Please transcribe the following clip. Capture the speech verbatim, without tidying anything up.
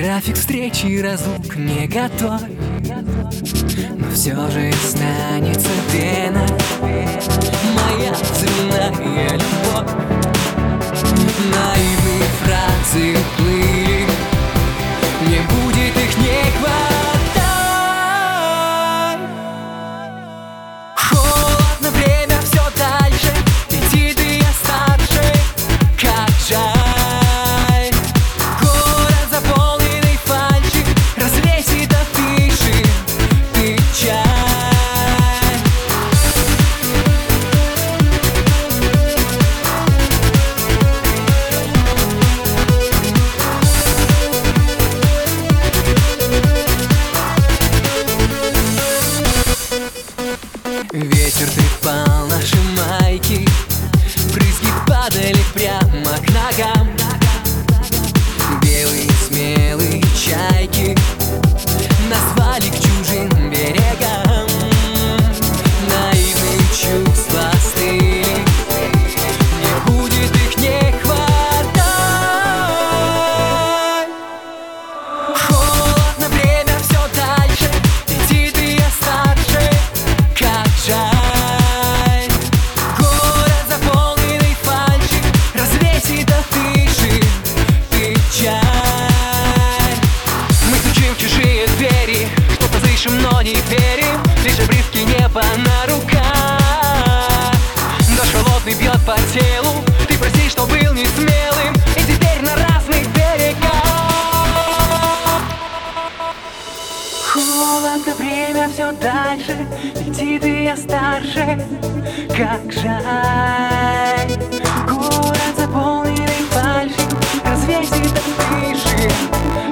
График встречи разлук не готов, но все же останется пена. Моя взрывная любовь. Наивные фразы плыли, не будет их не хватать. Холодно, время все дальше, летит и я старше. Как жаль, город заполненный фальшью развесит афиши печаль. Ветер трепал наши майки, брызги падали прямо к ногам. Белые смелые чайки назвали к чужим берегам. Наивные чувства стыли, не будет их не хватать. Холодно, время все дальше, летит и я старше. Как жаль, город заполненный фальшью развесит афиши печаль. Мы стучим в чужие двери, что-то слышим, но не верим. Лишь обрывки неба на руках. Дождь холодный бьет по телу. Ты прости, что был не смелым, и теперь на разных берегах. Холодно, время все дальше, летит и я старше. Как жаль, город заполненный фальшью развесит афиши